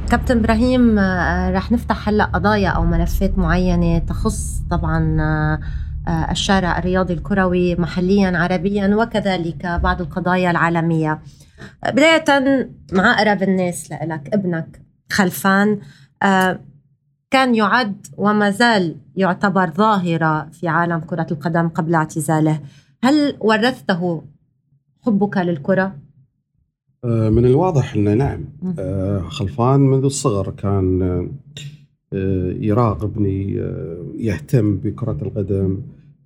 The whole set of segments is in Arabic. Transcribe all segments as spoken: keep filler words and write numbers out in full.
كابتن إبراهيم، آه، رح نفتح هلأ قضايا أو ملفات معينة تخص طبعا آه، آه، الشارع الرياضي الكروي محليا عربيا وكذلك بعض القضايا العالمية. بداية مع أقرب الناس لك، ابنك خلفان آه، كان يعد وما زال يعتبر ظاهرة في عالم كرة القدم قبل اعتزاله. هل ورثته حبك للكرة؟ من الواضح أنه نعم. خلفان منذ الصغر كان يراقبني، يهتم بكرة القدم،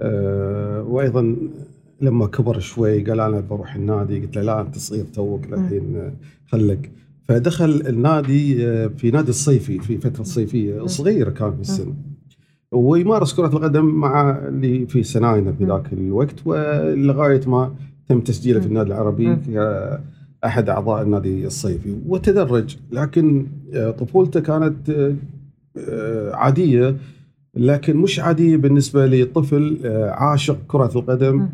وأيضا لما كبر شوي قال أنا بروح النادي. قلت له لا أنت صغير توك الحين خلك. فدخل النادي في نادي الصيفي في فترة صيفية صغيرة كان في السن، ويمارس كرة القدم مع اللي في سناينه في ذاك الوقت، ولغاية ما تم تسجيله في النادي العربي أحد أعضاء النادي الصيفي وتدرج. لكن طفولته كانت عادية، لكن مش عادية بالنسبة لطفل عاشق كرة القدم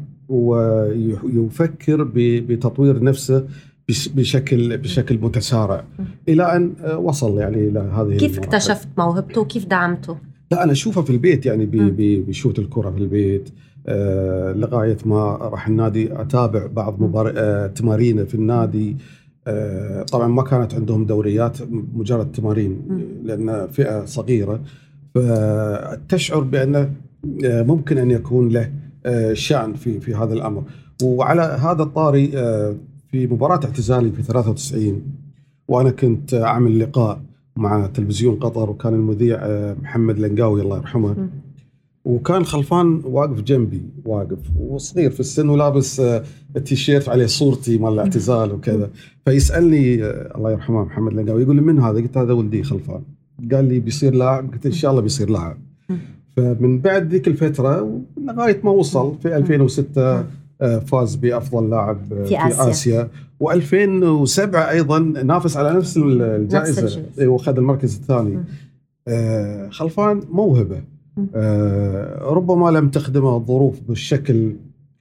ويفكر بتطوير نفسه بشكل بشكل متسارع إلى أن وصل يعني إلى هذه. كيف اكتشفت موهبته وكيف دعمته؟ لا أنا أشوفه في البيت، يعني بيشوت الكرة في البيت. آه لغاية ما راح النادي أتابع بعض مبار... آه تمارينه في النادي. آه طبعا ما كانت عندهم دوريات، مجرد تمارين لأن فئة صغيرة، فتشعر بأنه آه ممكن أن يكون له آه شأن في في هذا الأمر. وعلى هذا الطاري آه في مباراة اعتزالي في ثلاثة وتسعين وأنا كنت أعمل لقاء مع تلفزيون قطر، وكان المذيع آه محمد لنقاوي الله يرحمه، وكان خلفان واقف جنبي، واقف وصغير في السن ولابس التيشيرت عليه صورتي مال الاعتزال وكذا. فيسألني الله يرحمه محمد لنقاوي، يقول لي من هذا؟ قلت هذا ولدي خلفان. قال لي بيصير لاعب؟ قلت إن شاء الله بيصير لاعب. فمن بعد ذيك الفترة لغاية ما وصل في ألفين وستة فاز بأفضل لاعب في, في آسيا, آسيا. وألفين وسبعة أيضا نافس على نفس الجائزة وأخذ المركز الثاني. خلفان موهبة آه ربما لم تخدمه الظروف بالشكل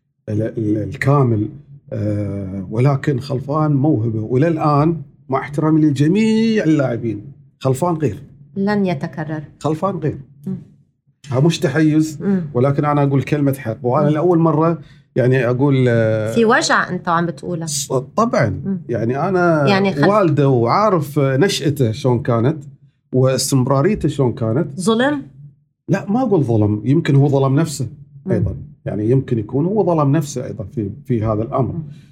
الكامل، آه ولكن خلفان موهبة، وإلى الآن مع احترامي لجميع اللاعبين خلفان غير، لن يتكرر. خلفان غير، مش تحيز، ولكن أنا أقول كلمة حق. وأنا لأول مرة يعني أقول آه في وجع أنت عم بتقولها طبعا. م. يعني أنا يعني خلف... والده وعارف نشأته شلون كانت واستمراريته شلون كانت. ظلم؟ لا ما أقول ظلم، يمكن هو ظلم نفسه أيضا. يعني يمكن يكون هو ظلم نفسه أيضا في في هذا الأمر.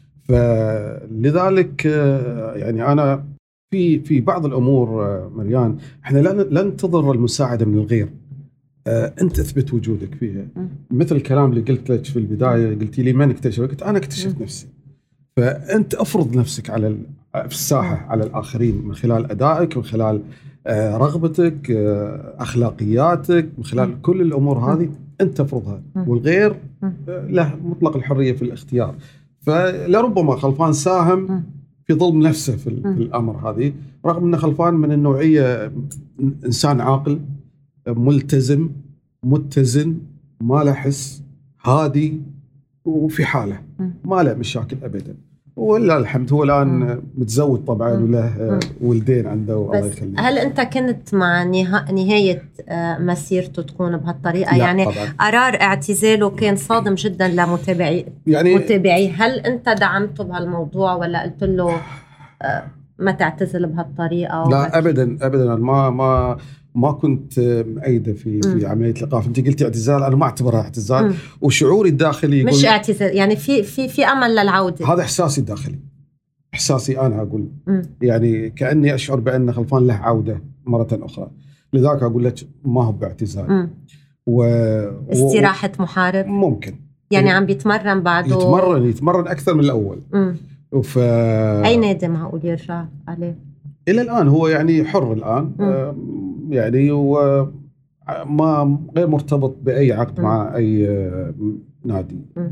فلذلك يعني أنا في في بعض الأمور مريان إحنا لا لا ننتظر المساعدة من الغير، أنت أثبت وجودك فيها. مثل الكلام اللي قلت لك في البداية، قلتي لي من اكتشف؟ قلت أنا اكتشفت نفسي. فأنت أفرض نفسك على في الساحة على الآخرين من خلال أدائك، من خلال رغبتك، أخلاقياتك، من خلال كل الأمور هذه أنت تفرضها، والغير له مطلق الحرية في الاختيار. فلربما خلفان ساهم في ظلم نفسه في الأمر هذه، رغم أن خلفان من النوعية إنسان عاقل ملتزم متزن، ما له حس، هادي وفي حاله، ما له مشاكل أبدا. ولا الحمد هو الآن متزوج طبعاً وله ولدين عنده والله يخليه. هل أنت كنت مع نهاية مسيرته تكون بهالطريقة؟ يعني طبعاً. قرار اعتزاله كان صادم جداً لمتابعي يعني متابعي. هل أنت دعمته بهالموضوع ولا قلت له ما تعتزل بهالطريقة؟ لا أبداً أبداً، ما ما ما كنت مؤيدة في م. في عملية الإيقاف. أنت قلتي اعتزال، أنا ما أعتبرها اعتزال. م. وشعوري الداخلي يقول مش اعتزال، يعني في في في أمل للعودة. هذا إحساسي الداخلي، إحساسي أنا أقول م. يعني كأني أشعر بأن خلفان له عودة مرة أخرى. لذلك أقول لك ما هو باعتزال و... استراحة و... محارب ممكن، يعني عم بيتمرن بعده، يتمرن يتمرن أكثر من الأول. وف... أي نادي معقول يرجع عليه؟ إلى الآن هو يعني حر الآن، م. يعني هو ما غير مرتبط بأي عقد م. مع أي نادي. م.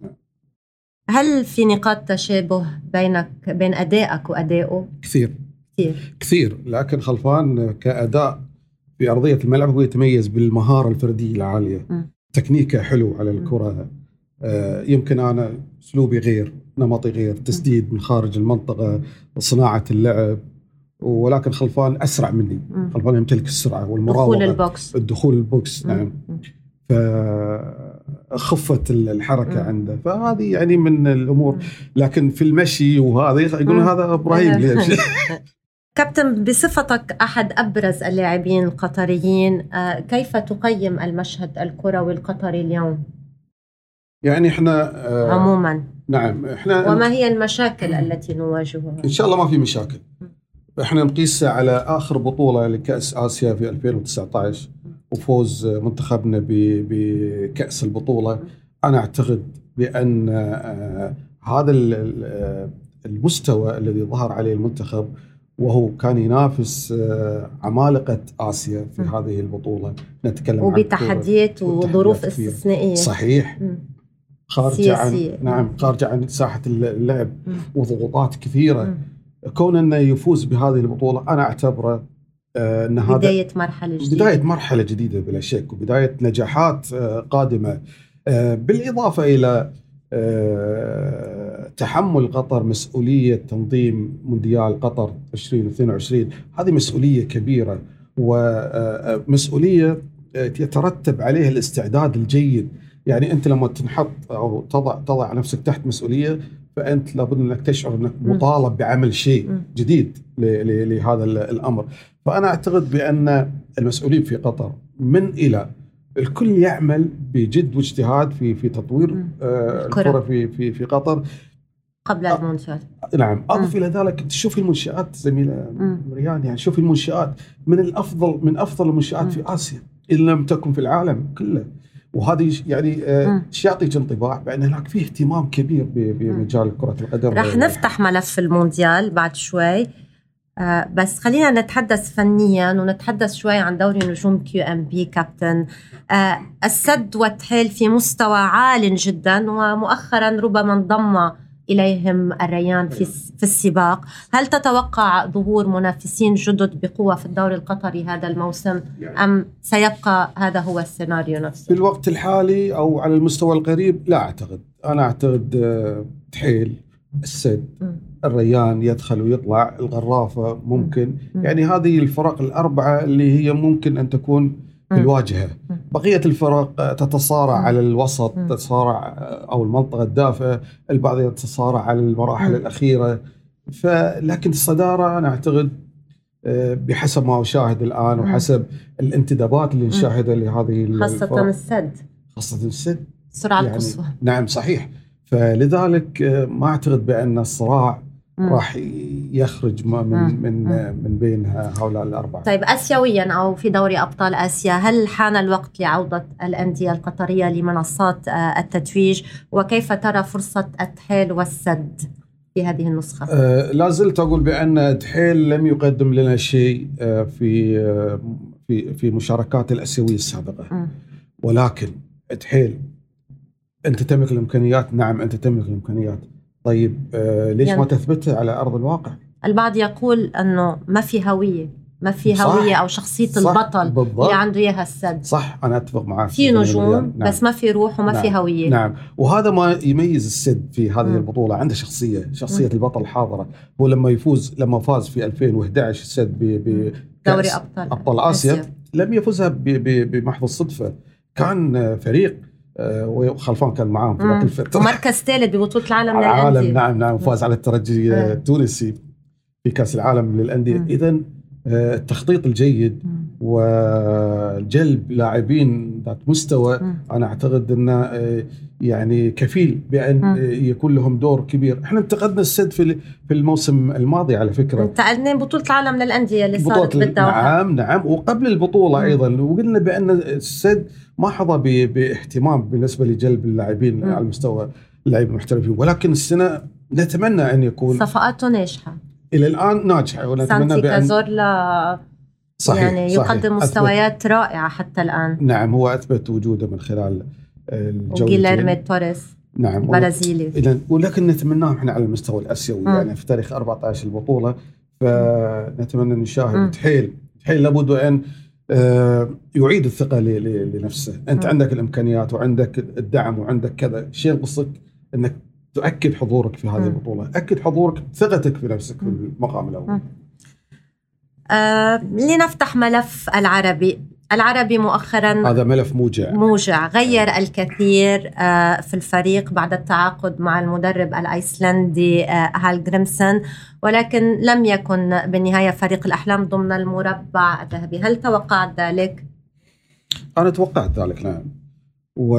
هل في نقاط تشابه بينك بين أدائك وأدائه؟ كثير كثير كثير، لكن خلفان كأداء في أرضية الملعب هو يتميز بالمهارة الفردية العالية، م. تكنيكه حلو على الكرة. آه يمكن أنا أسلوبي غير، نمطي غير، تسديد من خارج المنطقة، صناعة اللعب، ولكن خلفان أسرع مني. مم. خلفان يمتلك السرعة والمراوغة، دخول البوكس الدخول البوكس. نعم. مم. فخفت الحركة مم. عنده، فهذه يعني من الأمور. مم. لكن في المشي وهذا يقولون هذا إبراهيم ليش. كابتن، بصفتك أحد أبرز اللاعبين القطريين، كيف تقيم المشهد الكروي القطري اليوم؟ يعني إحنا عموما نعم إحنا وما هي المشاكل التي نواجهها؟ إن شاء الله ما في مشاكل. إحنا نقيسها على آخر بطولة لكأس آسيا في ألفين وتسعة عشر وفوز منتخبنا بكأس البطولة. أنا أعتقد بأن هذا المستوى الذي ظهر عليه المنتخب، وهو كان ينافس عمالقة آسيا في م. هذه البطولة. نتكلم وبتحديات وظروف استثنائية. صحيح. خارجة عن نعم خارجة عن ساحة اللعب م. وضغوطات كثيرة. م. كون أنه يفوز بهذه البطولة أنا أعتبره آه أن هذا بداية مرحلة جديدة. بداية مرحلة جديدة بلا شك، وبداية نجاحات آه قادمة، آه بالإضافة إلى آه تحمل قطر مسؤولية تنظيم مونديال قطر ألفين واثنين وعشرين. هذه مسؤولية كبيرة ومسؤولية يترتب عليها الاستعداد الجيد. يعني أنت لما تنحط أو تضع تضع نفسك تحت مسؤولية، فأنت لابد أنك تشعر أنك مطالب بعمل شيء جديد لهذا الأمر. فأنا أعتقد بأن المسؤولين في قطر من إلى الكل يعمل بجد واجتهاد في في تطوير الكرة في في في قطر قبل المونديال. نعم. أضف إلى ذلك تشوف المنشآت زميلة ريان، يعني شوف المنشآت من الأفضل من أفضل المنشآت في آسيا إن لم تكن في العالم كله. وهذه يعني شيء يعطيك انطباع بأن هناك فيه اهتمام كبير بمجال كرة القدم. رح نفتح ملف المونديال بعد شوي، آه بس خلينا نتحدث فنيا ونتحدث شوي عن دوري نجوم كيو ام بي. كابتن، آه السد والتحيل في مستوى عال جدا، ومؤخرا ربما انضم إليهم الريان في في السباق. هل تتوقع ظهور منافسين جدد بقوة في الدوري القطري هذا الموسم، أم سيبقى هذا هو السيناريو نفسه؟ في الوقت الحالي أو على المستوى القريب لا أعتقد. أنا أعتقد تحيل، السد، الريان يدخل ويطلع، الغرافة ممكن، يعني هذه الفرق الأربعة اللي هي ممكن أن تكون في الواجهة. بقية الفرق تتصارع على الوسط، تتصارع أو المنطقة الدافئة، البعض يتصارع على المراحل الأخيرة. فلكن الصدارة أنا أعتقد بحسب ما أشاهد الآن وحسب الانتدابات اللي نشاهدها لهذه خاصة السد خاصة السد السرعة يعني القصوى. نعم صحيح. فلذلك ما أعتقد بأن الصراع راح يخرج من مم. من مم. من بين هؤلاء الأربعة. طيب آسيويا أو في دوري أبطال آسيا، هل حان الوقت لعودة الأندية القطرية لمنصات التتويج؟ وكيف ترى فرصة التحيل والسد في هذه النسخة؟ أه لا زلت أقول بأن التحيل لم يقدم لنا شيء في في في مشاركات الآسيوية السابقة. م. ولكن التحيل أنت تملك الإمكانيات. نعم أنت تملك الإمكانيات. طيب آه ليش يعني ما تثبتها على أرض الواقع؟ البعض يقول أنه ما في هوية، ما في هوية أو شخصية البطل بالضبط. اللي عنده إياها السد. صح، أنا أتفق معك. في نجوم نعم. بس ما في روح وما نعم. في هوية. نعم، وهذا ما يميز السد في هذه م. البطولة. عنده شخصية شخصية م. البطل الحاضرة. هو لما يفوز لما فاز في ألفين وإحدى عشر السد بدوري أبطال أبطال آسيا, آسيا. لم يفوزها بمحض الصدفة. كان فريق وخلفان كان معاهم في ذاك الفترة ومركز ثالث ببطولة العالم للأندية. للأندية. نعم نعم وفاز على الترجي التونسي في كأس العالم للأندية. إذن التخطيط الجيد وجلب لاعبين ذات مستوى م. أنا أعتقد أنه يعني كفيل بأن م. يكون لهم دور كبير. إحنا انتقدنا السد في في الموسم الماضي على فكرة. انتقدنا بطولة العالم للأندية اللي صارت بالدوحة. نعم نعم وقبل البطولة م. أيضا، وقلنا بأن السد ما حظى باهتمام بالنسبة لجلب اللاعبين م. على مستوى اللاعبين المحترفين. ولكن السنة نتمنى أن يكون صفقاته ناجحة إلى الآن ناجحة، ونتمنى سانتي كازورلا صحيح يعني يقدم صحيح. مستويات أثبت. رائعة حتى الآن. نعم هو أثبت وجوده من خلال الجولتين. وغيليرمي توريس نعم البرازيلي. ولكن نتمناه احنا على المستوى الآسيوي م. يعني في تاريخ أربعة عشر البطولة. فنتمنى نشاهد تحيل تحيل لابد أن يعيد الثقة لنفسه. أنت م. عندك الإمكانيات وعندك الدعم وعندك كذا شيء، قصك أنك تؤكد حضورك في هذه م. البطولة، أكد حضورك، ثقتك في نفسك م. في المقام الأول. م. آه لنفتح ملف العربي. العربي مؤخرا هذا ملف موجع موجع غير الكثير آه في الفريق بعد التعاقد مع المدرب الأيسلندي آه هالجريمسون، ولكن لم يكن بالنهاية فريق الأحلام ضمن المربع الذهبي. هل توقعت ذلك؟ أنا توقعت ذلك نعم، و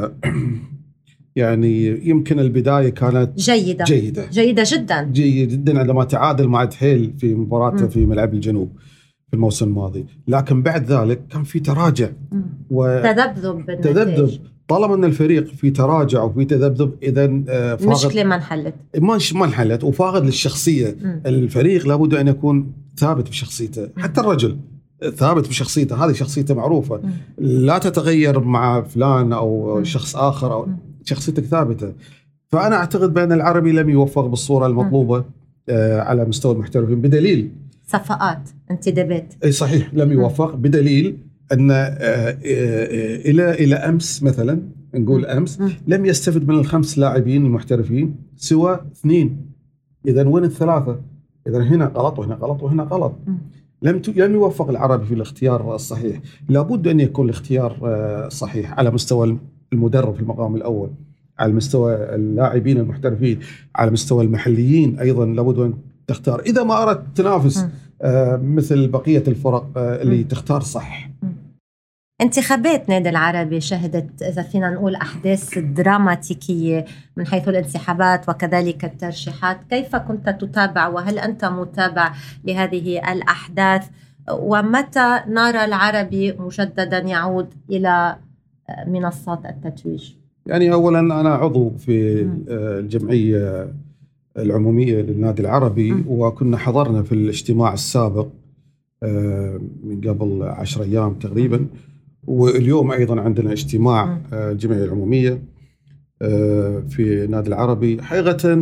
يعني يمكن البداية كانت جيدة جيدة جيدة جدا جيدة جدا عندما تعادل مع دحيل في مباراته في ملعب الجنوب في الموسم الماضي، لكن بعد ذلك كان في تراجع وتذبذب تذبذب. طالما ان الفريق في تراجع وفي تذبذب، اذا المشكله ما انحلت ما انحلت وفاقد للشخصيه. م. الفريق لابد ان يكون ثابت بشخصيته، حتى الرجل ثابت بشخصيته، هذه شخصيته معروفه م. لا تتغير مع فلان او م. شخص اخر، او م. شخصيتك ثابته. فانا اعتقد بان العربي لم يوفق بالصوره المطلوبه آه على مستوى المحترفين، بدليل صفقات انتدابات. اي صحيح لم يوفق، بدليل ان الى الى امس مثلا نقول امس م. لم يستفد من الخمس لاعبين المحترفين سوى اثنين. اذا وين الثلاثه؟ اذا هنا غلط وهنا غلط وهنا غلط. م. لم لم يوفق العربي في الاختيار الصحيح. لابد ان يكون الاختيار صحيح على مستوى المدرب في المقام الاول، على مستوى اللاعبين المحترفين، على مستوى المحليين ايضا لابد ان تختار. اذا ما اردت تنافس م. آه مثل بقية الفرق آه اللي م. تختار صح. م. انتخابات نادي العربي شهدت إذا فينا نقول أحداث دراماتيكية من حيث الانسحابات وكذلك الترشيحات. كيف كنت تتابع، وهل أنت متابع لهذه الأحداث؟ ومتى نرى العربي مجددا يعود إلى منصات التتويج؟ يعني أولا أنا عضو في م. الجمعية العمومية للنادي العربي م. وكنا حضرنا في الاجتماع السابق من قبل عشر أيام تقريبا، واليوم أيضا عندنا اجتماع الجمعية العمومية في النادي العربي. حقيقة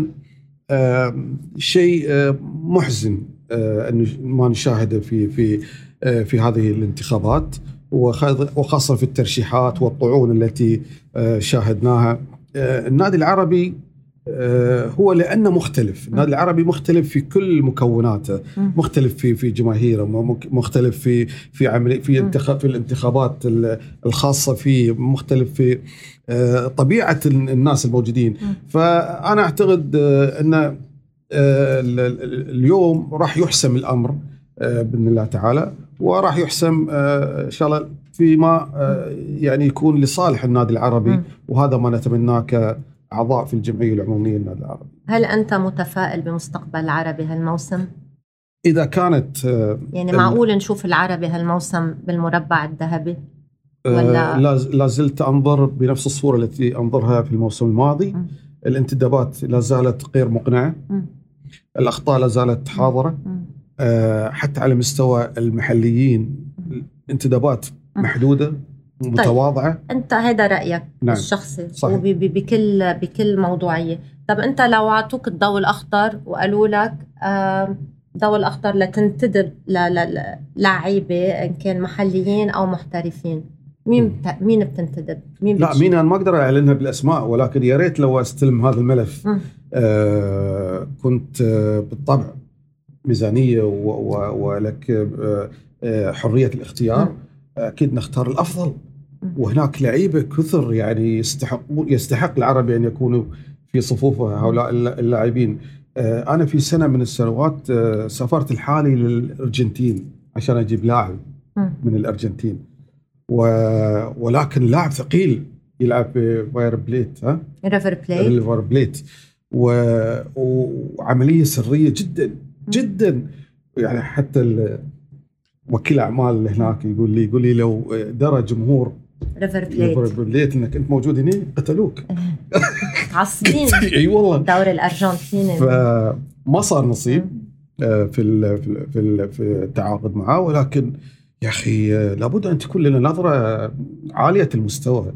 شيء محزن أن ما نشاهده في في في هذه الانتخابات، وخاصة في الترشيحات والطعون التي شاهدناها. النادي العربي هو لأنه مختلف. النادي العربي مختلف في كل مكوناته، مختلف في في جماهيره، مختلف في في عملي في انتخاب في الانتخابات الخاصة فيه، مختلف في طبيعة الناس الموجودين. فأنا أعتقد أن اليوم راح يحسم الأمر بإذن الله تعالى، وراح يحسم إن شاء الله فيما يعني يكون لصالح النادي العربي، وهذا ما نتمناه ك أعضاء في الجمعية العمومية للنادي العربي. هل أنت متفائل بمستقبل العربي هالموسم؟ إذا كانت يعني معقول نشوف العربي هالموسم بالمربع الذهبي؟ ولا لا زلت أنظر بنفس الصورة التي أنظرها في الموسم الماضي. م. الانتدابات لا زالت غير مقنعة، م. الأخطاء لا زالت حاضرة، أه حتى على مستوى المحليين الانتدابات محدودة متواضعة. طيب. أنت هذا رأيك نعم. الشخصي وبكل بكل موضوعية. طب أنت لو عطوك الضوء الأخضر وقالوا لك الضوء الأخضر لتنتدب للاعيبة إن كان محليين أو محترفين، مين بت... مين بتنتدب؟ مين لا مين أنا ما أقدر أعلنها بالأسماء، ولكن يا ريت لو أستلم هذا الملف. آه كنت آه بالطبع ميزانية و... و... ولك آه حرية الاختيار. م. أكيد نختار الأفضل، وهناك لعيبة كثر يعني يستحقون يستحق العربي أن يكونوا في صفوف هؤلاء اللاعبين. أنا في سنة من السنوات سافرت الحالي للأرجنتين عشان أجيب لاعب من الأرجنتين، ولكن لاعب ثقيل يلعب في فاير بليت ها ريفر بليت ريفر بليت وعملية سرية جدا جدا. يعني حتى وكيل أعمال اللي هناك يقول لي يقول لي لو درى جمهور ريفر بليت, بليت إنك أنت موجود هنا قتلوك. عصبين. أي والله. دوري الأرجنتين. فما صار نصيب في في في التعاقد معه، ولكن يا أخي لابد أن تكون لنا نظرة عالية المستوى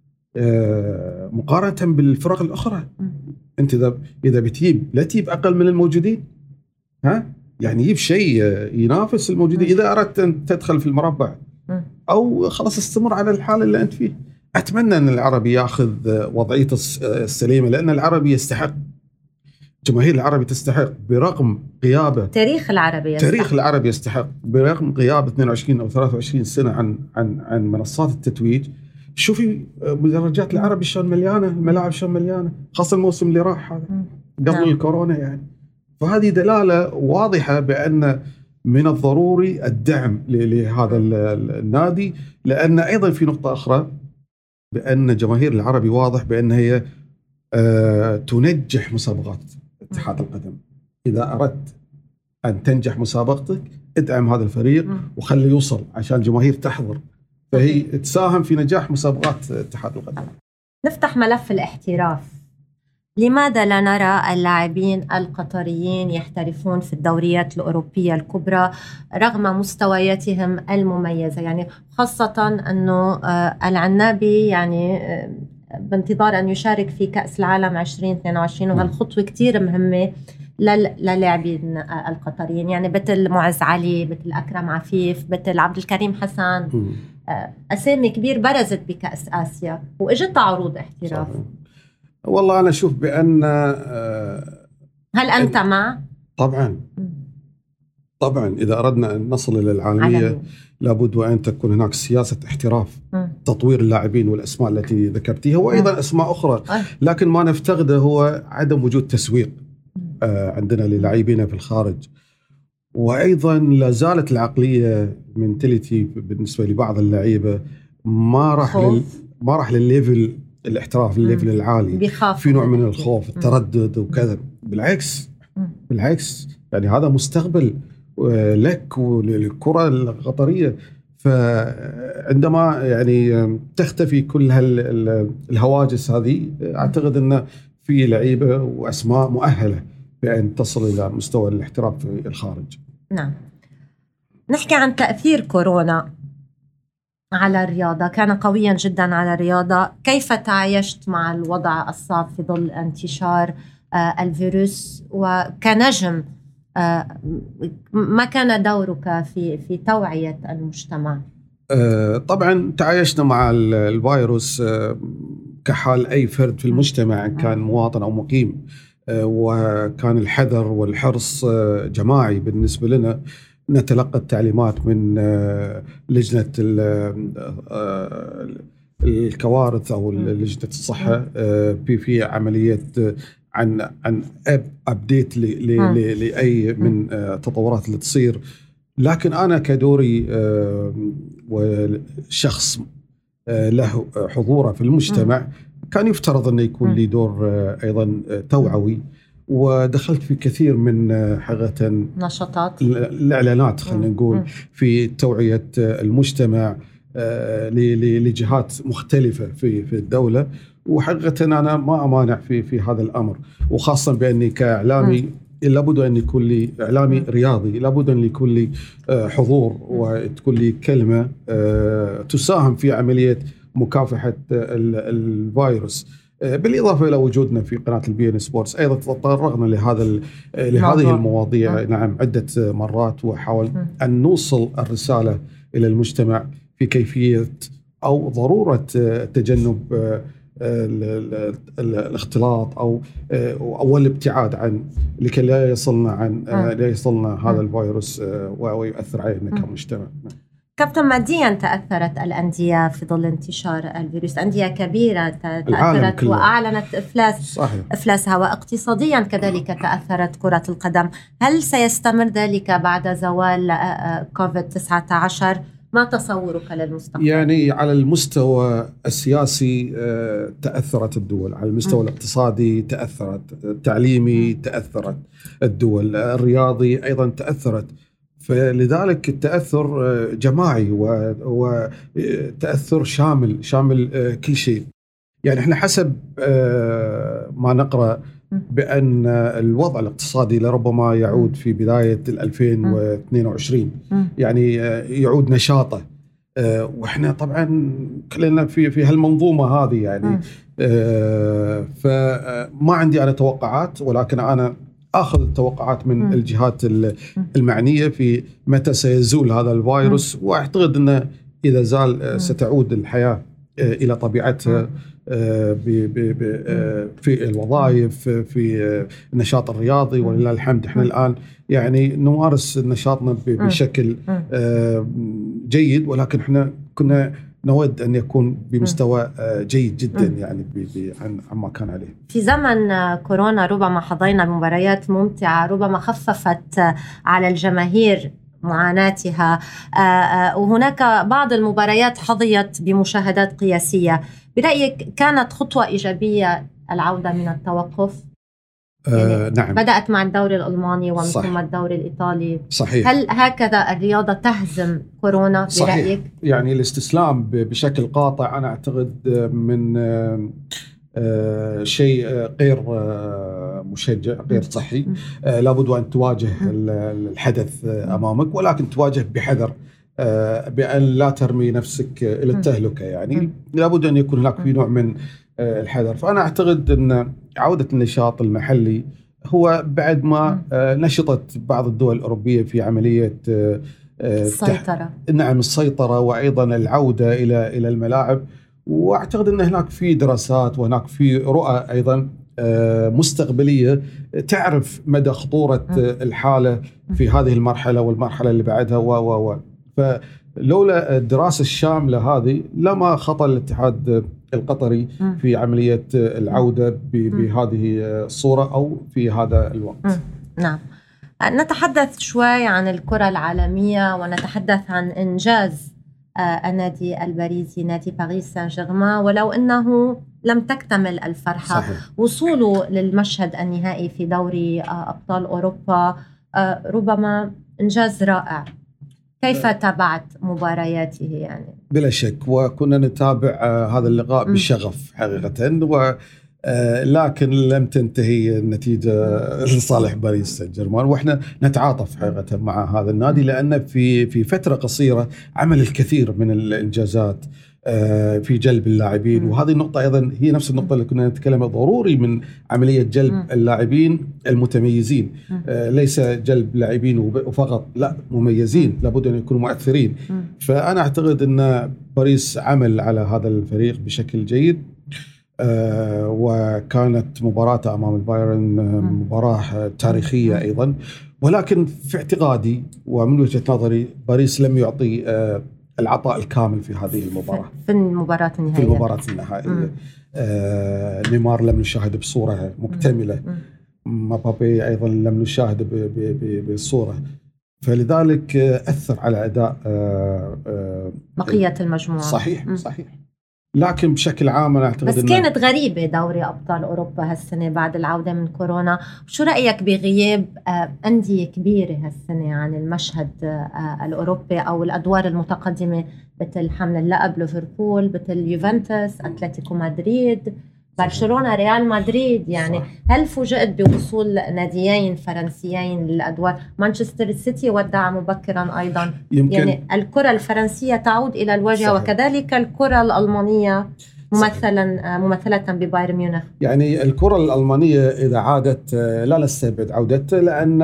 مقارنة بالفرق الأخرى. أنت إذا إذا بتجيب لا تجيب أقل من الموجودين، ها يعني يجيب شيء ينافس الموجودين إذا أردت أن تدخل في المربع، أو خلاص استمر على الحال اللي أنت فيه. أتمنى أن العربي يأخذ وضعيته السليمة، لأن العربي يستحق جماهير العربي تستحق برغم غيابه. تاريخ العربي يستحق. تاريخ العربي يستحق برغم غياب اثنين وعشرين أو ثلاثة وعشرين سنة عن عن عن منصات التتويج. شوفي مدرجات العربي شلون مليانة، الملاعب شلون مليانة، خاصة الموسم اللي راح هذا قبل نعم. الكورونا يعني. فهذه دلالة واضحة بأن من الضروري الدعم لهذا النادي. لأن أيضا في نقطة أخرى بأن جماهير العربي واضح بأن هي أه تنجح مسابقات اتحاد القدم. إذا أردت أن تنجح مسابقتك ادعم هذا الفريق وخليه يوصل عشان الجماهير تحضر، فهي تساهم في نجاح مسابقات اتحاد القدم. نفتح ملف الاحتراف. لماذا لا نرى اللاعبين القطريين يحترفون في الدوريات الأوروبية الكبرى رغم مستوياتهم المميزة؟ يعني خاصة أنه العنابي يعني بانتظار أن يشارك في كأس العالم عشرين اثنين وعشرين، وهالخطوة كتير مهمة للاعبين القطريين، يعني مثل معز علي، مثل أكرم عفيف، مثل عبد الكريم حسن، أسامي كبير برزت بكأس آسيا وإجت عروض احتراف. والله أنا أشوف بأن هل أنت مع؟ طبعا طبعا إذا أردنا أن نصل إلى العالمية عالمي. لابد وأن تكون هناك سياسة احتراف، م. تطوير اللاعبين والأسماء التي ذكرتيها وأيضا م. أسماء أخرى، لكن ما نفتقده هو عدم وجود تسويق آه عندنا للاعبين في الخارج. وأيضا لا زالت العقلية منتاليتي بالنسبة لبعض اللعيبة ما راح لل... ما راح للليفل الاحتراف، الليفل العالي، في نوع من الخوف، التردد وكذا. بالعكس بالعكس يعني هذا مستقبل لك وللكرة القطرية. فعندما يعني تختفي كل هالهواجس هذه، أعتقد أن في لعيبة وأسماء مؤهلة بأن تصل إلى مستوى الاحتراف في الخارج. نعم. نحكي عن تأثير كورونا على الرياضة، كان قويا جدا على الرياضة. كيف تعايشت مع الوضع الصعب في ظل انتشار آه الفيروس؟ وكنجم آه ما كان دورك في في توعية المجتمع؟ آه طبعا تعايشنا مع الفيروس آه كحال أي فرد في المجتمع، كان مواطن أو مقيم، آه وكان الحذر والحرص آه جماعي بالنسبة لنا. نتلقى التعليمات من لجنة الكوارث أو لجنة الصحة في في عملية عن عن أبديت لأي من التطورات اللي تصير. لكن أنا كدوري وشخص له حضوره في المجتمع كان يفترض أن يكون لي دور أيضا توعوي، ودخلت في كثير من حقيقة نشاطات الإعلانات خلينا نقول في توعية المجتمع لجهات مختلفة في في الدولة. وحقيقة أنا ما أمانع في في هذا الأمر، وخاصة بأني كإعلامي لابد أن يكون لي إعلامي رياضي، لابد أن يكون لي حضور وتكون لي كلمة تساهم في عملية مكافحة الفيروس. بالإضافة إلى وجودنا في قناة البي إن سبورتس أيضا تطرقنا لهذا لهذه المواضيع م. نعم عدة مرات، وحاول م. أن نوصل الرسالة إلى المجتمع في كيفية أو ضرورة تجنب الاختلاط أو أو الابتعاد عن لكي لا يصلنا عن لا يصلنا هذا الفيروس ويؤثر علينا كمجتمع. كابتن، ماديا تأثرت الأندية في ظل انتشار الفيروس، أندية كبيرة تأثرت وأعلنت إفلاس صحيح. إفلاسها، واقتصاديا كذلك تأثرت كرة القدم. هل سيستمر ذلك بعد زوال كوفيد تسعة عشر؟ ما تصورك للمستقبل؟ يعني على المستوى السياسي تأثرت الدول، على المستوى م. الاقتصادي تأثرت، التعليمي م. تأثرت الدول، الرياضي أيضا تأثرت. فلذلك التأثر جماعي وتأثر شامل شامل كل شيء. يعني احنا حسب ما نقرأ بأن الوضع الاقتصادي لربما يعود في بداية ألفين واثنين وعشرين، يعني يعود نشاطه، واحنا طبعا كلنا في في هالمنظومة هذه يعني. فما عندي أنا توقعات، ولكن أنا أخذ التوقعات من م. الجهات المعنية في متى سيزول هذا الفيروس، م. وأعتقد أنه إذا زال م. ستعود الحياة إلى طبيعتها في الوظائف، في النشاط الرياضي، ولله الحمد احنا الآن يعني نمارس نشاطنا بشكل جيد، ولكن احنا كنا نود أن يكون بمستوى جيد جدا يعني عن عما كان عليه. في زمن كورونا ربما حظينا بمباريات ممتعة ربما خففت على الجماهير معاناتها، وهناك بعض المباريات حظيت بمشاهدات قياسية. برأيك كانت خطوة إيجابية العودة من التوقف؟ يعني آه نعم. بدأت مع الدوري الألماني ومن ثم الدوري الإيطالي. صحيح. هل هكذا الرياضة تهزم كورونا برأيك؟ صحيح. يعني الاستسلام بشكل قاطع أنا أعتقد من آه شيء غير آه مشجع، غير صحي. آه لابد أن تواجه الحدث أمامك، ولكن تواجه بحذر، آه بأن لا ترمي نفسك إلى التهلكة. يعني لابد أن يكون هناك في نوع من آه الحذر. فأنا أعتقد أن عودة النشاط المحلي هو بعد ما آه نشطت بعض الدول الأوروبية في عملية آه السيطرة. نعم السيطرة، وأيضا العودة إلى إلى الملاعب. وأعتقد أن هناك في دراسات وهناك في رؤى أيضا مستقبلية تعرف مدى خطورة الحالة في هذه المرحلة والمرحلة اللي بعدها و و و فلولا الدراسة الشاملة هذه لما خطى الاتحاد القطري في عملية العودة بهذه الصورة أو في هذا الوقت. نعم. نتحدث شوي عن الكرة العالمية ونتحدث عن إنجاز النادي الباريسي، نادي باريس سان جيرمان، ولو أنه لم تكتمل الفرحة. صحيح. وصوله للمشهد النهائي في دوري أبطال أوروبا ربما إنجاز رائع. كيف تابعت مبارياته يعني؟ بلا شك، وكنا نتابع هذا اللقاء بشغف حقيقة، و لكن لم تنتهي النتيجة لصالح باريس سان جيرمان، واحنا نتعاطف حقيقة مع هذا النادي، لأنه في في فترة قصيرة عمل الكثير من الإنجازات في جلب اللاعبين. وهذه النقطة أيضا هي نفس النقطة اللي كنا نتكلم، ضروري من عملية جلب اللاعبين المتميزين، ليس جلب لاعبين وفقط، لا، مميزين، لابد أن يكونوا مؤثرين. فأنا أعتقد أن باريس عمل على هذا الفريق بشكل جيد، آه وكانت مباراة أمام البايرن آه مباراة تاريخية أيضا. ولكن في اعتقادي ومن وجهة نظري باريس لم يعطي آه العطاء الكامل في هذه المباراة، في المباراة النهائية. في المباراة النهائية آه نيمار لم نشاهد بصورة مكتملة، مبابي أيضا لم نشاهد بصورة، فلذلك أثر على أداء آه آه بقية المجموعة. صحيح. م. صحيح. لكن بشكل عام أنا أعتقد بس كانت غريبة دوري أبطال أوروبا هالسنة بعد العودة من كورونا. شو رأيك بغياب أندية كبيرة هالسنة عن المشهد الأوروبي أو الأدوار المتقدمة، مثل حمل اللقب ليفربول، مثل يوفنتوس، أتلتيكو مدريد، برشلونة، ريال مدريد؟ يعني صح. هل فوجئت بوصول ناديين فرنسيين للأدوار؟ مانشستر سيتي ودع مبكرا أيضا. يعني الكرة الفرنسية تعود إلى الواجهة، وكذلك الكرة الألمانية ممثلا ممثلة ببايرن ميونخ. يعني الكرة الألمانية إذا عادت لا نستبعد عودتها، لأن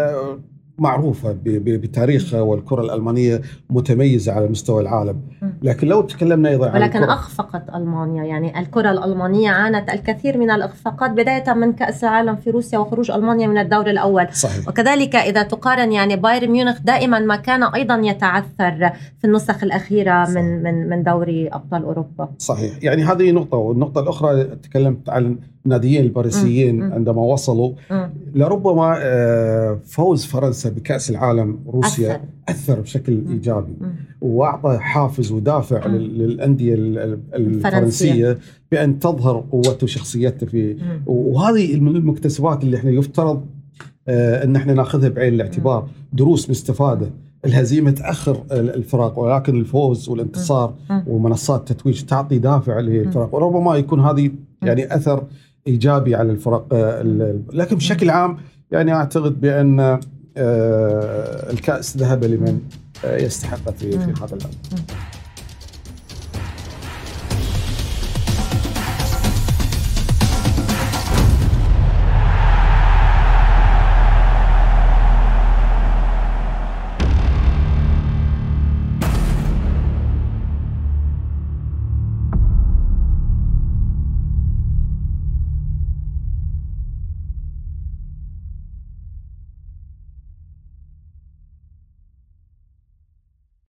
معروفة بتاريخها، والكرة الألمانية متميزة على مستوى العالم. لكن لو تكلمنا أيضا عن ولكن أخفقت ألمانيا، يعني الكرة الألمانية عانت الكثير من الإخفاقات، بداية من كأس العالم في روسيا وخروج ألمانيا من الدور الأول. صحيح. وكذلك إذا تقارن يعني بايرن ميونخ دائما ما كان أيضا يتعثر في النسخ الأخيرة صحيح. من من من دوري أبطال أوروبا. صحيح. يعني هذه نقطة. والنقطة الأخرى تكلمت عن الناديين الباريسيين م- م- عندما وصلوا م- لربما فوز فرنسا بكأس العالم روسيا أثر, أثر بشكل م- إيجابي م- وأعطى حافز ودافع م- للأندية الفرنسية بأن تظهر قوته وشخصيته في م- وهذه من المكتسبات اللي احنا يفترض أن احنا ناخذها بعين الاعتبار، م- دروس مستفادة. الهزيمة تأخر الفرق، ولكن الفوز والانتصار م- ومنصات التتويج تعطي دافع للفرق، وربما يكون هذه يعني أثر إيجابي على الفرق. لكن بشكل عام يعني أعتقد بأن الكأس ذهب لمن يستحق في هذا الأمر.